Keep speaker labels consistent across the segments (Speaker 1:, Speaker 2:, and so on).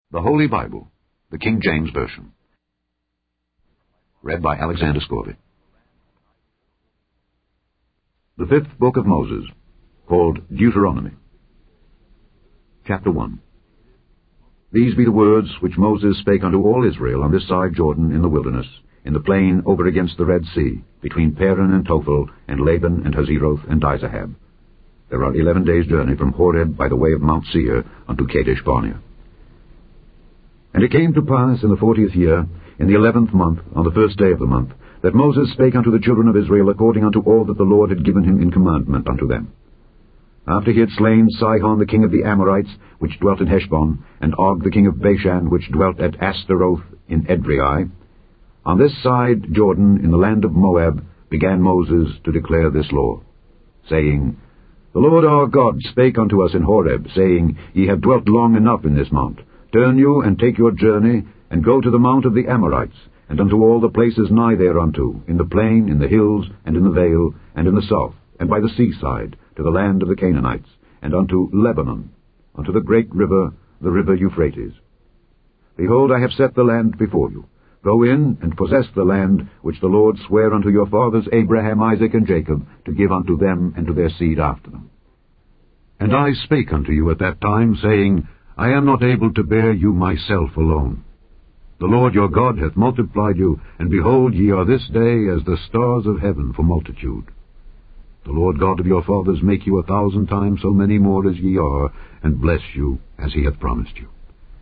Speaker 1: The Holy Bible, the King James Version. Read by Alexander Scorby. The fifth book of Moses, called Deuteronomy. Chapter 1. These be the words which Moses spake unto all Israel on this side Jordan in the wilderness, in the plain over against the Red Sea, between Paran and Tophel, and Laban and Hazeroth and Dizahab. There are 11 days' journey from Horeb by the way of Mount Seir unto Kadesh Barnea. And it came to pass in the 40th year, in the 11th month, on the first day of the month, that Moses spake unto the children of Israel according unto all that the Lord had given him in commandment unto them. After he had slain Sihon the king of the Amorites, which dwelt in Heshbon, and Og the king of Bashan, which dwelt at Ashtaroth in Edrei, on this side Jordan, in the land of Moab, began Moses to declare this law, saying, The Lord our God spake unto us in Horeb, saying, Ye have dwelt long enough in this mount. Turn you, and take your journey, and go to the mount of the Amorites, and unto all the places nigh thereunto, in the plain, in the hills, and in the vale, and in the south, and by the seaside, to the land of the Canaanites, and unto Lebanon, unto the great river, the river Euphrates. Behold, I have set the land before you. Go in, and possess the land which the Lord sware unto your fathers Abraham, Isaac, and Jacob, to give unto them and to their seed after them. And I spake unto you at that time, saying, I am not able to bear you myself alone. The Lord your God hath multiplied you, and behold, ye are this day as the stars of heaven for multitude. The Lord God of your fathers make you 1,000 times so many more as ye are, and bless you as he hath promised you.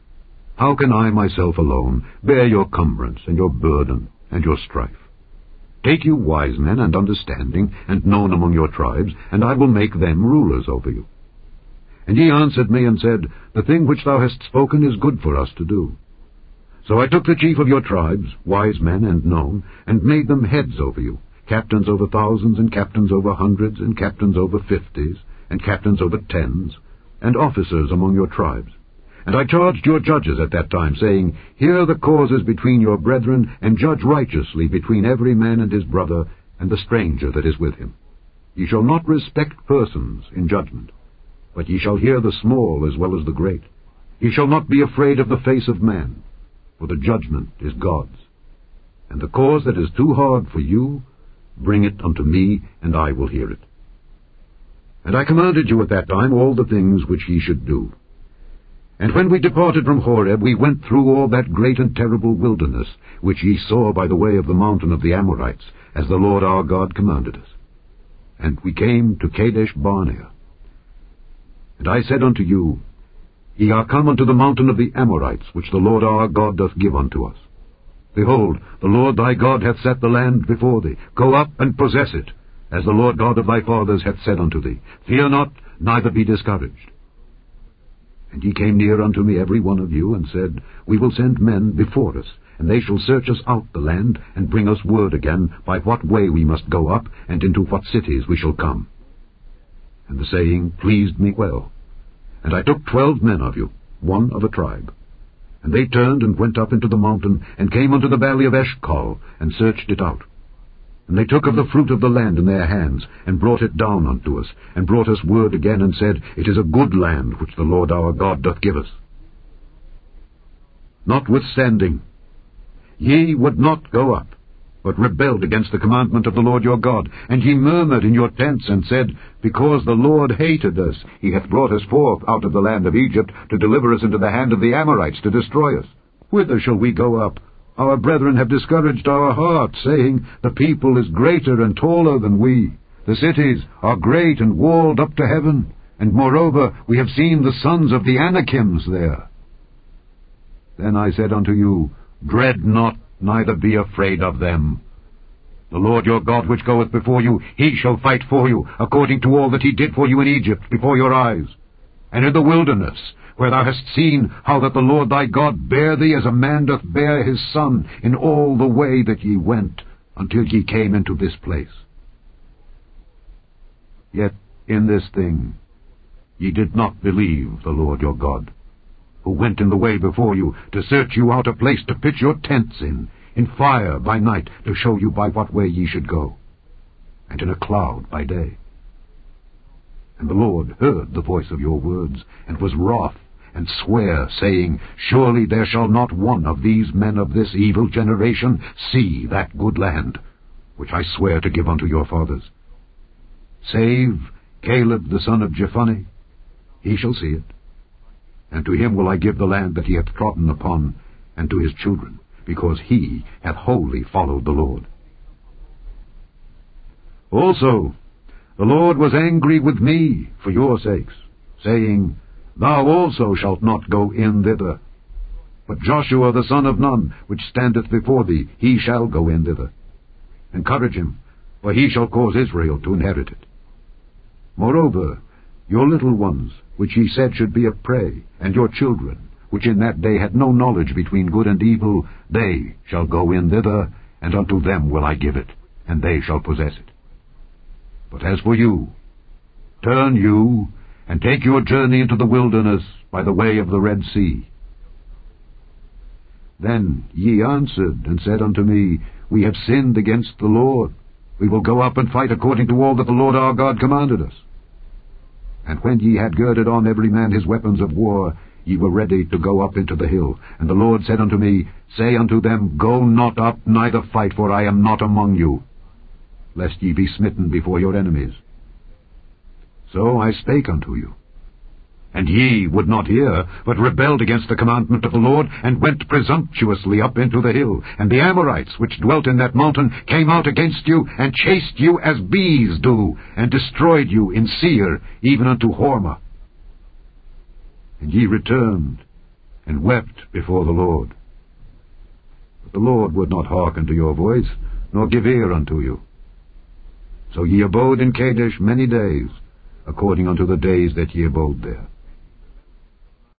Speaker 1: How can I myself alone bear your cumbrance, and your burden, and your strife? Take you wise men and understanding, and known among your tribes, and I will make them rulers over you. And ye answered me and said, The thing which thou hast spoken is good for us to do. So I took the chief of your tribes, wise men and known, and made them heads over you, captains over thousands, and captains over hundreds, and captains over 50s, and captains over 10s, and officers among your tribes. And I charged your judges at that time, saying, Hear the causes between your brethren, and judge righteously between every man and his brother, and the stranger that is with him. Ye shall not respect persons in judgment, but ye shall hear the small as well as the great. Ye shall not be afraid of the face of man, for the judgment is God's. And the cause that is too hard for you, bring it unto me, and I will hear it. And I commanded you at that time all the things which ye should do. And when we departed from Horeb, we went through all that great and terrible wilderness, which ye saw by the way of the mountain of the Amorites, as the Lord our God commanded us. And we came to Kadesh Barnea. And I said unto you, Ye are come unto the mountain of the Amorites, which the Lord our God doth give unto us. Behold, the Lord thy God hath set the land before thee. Go up and possess it, as the Lord God of thy fathers hath said unto thee. Fear not, neither be discouraged. And ye came near unto me every one of you, and said, We will send men before us, and they shall search us out the land, and bring us word again by what way we must go up, and into what cities we shall come. And the saying pleased me well. And I took 12 men of you, one of a tribe. And they turned and went up into the mountain, and came unto the valley of Eshcol, and searched it out. And they took of the fruit of the land in their hands, and brought it down unto us, and brought us word again, and said, It is a good land which the Lord our God doth give us. Notwithstanding, ye would not go up, but rebelled against the commandment of the Lord your God. And ye murmured in your tents, and said, Because the Lord hated us, he hath brought us forth out of the land of Egypt, to deliver us into the hand of the Amorites, to destroy us. Whither shall we go up? Our brethren have discouraged our hearts, saying, The people is greater and taller than we. The cities are great and walled up to heaven, and moreover we have seen the sons of the Anakims there. Then I said unto you, Dread not, neither be afraid of them. The Lord your God which goeth before you, he shall fight for you, according to all that he did for you in Egypt before your eyes. And in the wilderness, where thou hast seen how that the Lord thy God bare thee as a man doth bear his son, in all the way that ye went, until ye came into this place. Yet in this thing ye did not believe the Lord your God, who went in the way before you, to search you out a place to pitch your tents in fire by night, to show you by what way ye should go, and in a cloud by day. And the Lord heard the voice of your words, and was wroth, and swear, saying, Surely there shall not one of these men of this evil generation see that good land, which I swear to give unto your fathers. Save Caleb the son of Jephunneh, he shall see it. And to him will I give the land that he hath trodden upon, and to his children, because he hath wholly followed the Lord. Also, the Lord was angry with me for your sakes, saying, Thou also shalt not go in thither. But Joshua the son of Nun, which standeth before thee, he shall go in thither. Encourage him, for he shall cause Israel to inherit it. Moreover, your little ones, which ye said should be a prey, and your children, which in that day had no knowledge between good and evil, they shall go in thither, and unto them will I give it, and they shall possess it. But as for you, turn you, and take your journey into the wilderness by the way of the Red Sea. Then ye answered and said unto me, We have sinned against the Lord. We will go up and fight according to all that the Lord our God commanded us. And when ye had girded on every man his weapons of war, ye were ready to go up into the hill. And the Lord said unto me, Say unto them, Go not up, neither fight, for I am not among you, lest ye be smitten before your enemies. So I spake unto you. And ye would not hear, but rebelled against the commandment of the Lord, and went presumptuously up into the hill. And the Amorites, which dwelt in that mountain, came out against you, and chased you as bees do, and destroyed you in Seir, even unto Hormah. And ye returned, and wept before the Lord. But the Lord would not hearken to your voice, nor give ear unto you. So ye abode in Kadesh many days, according unto the days that ye abode there.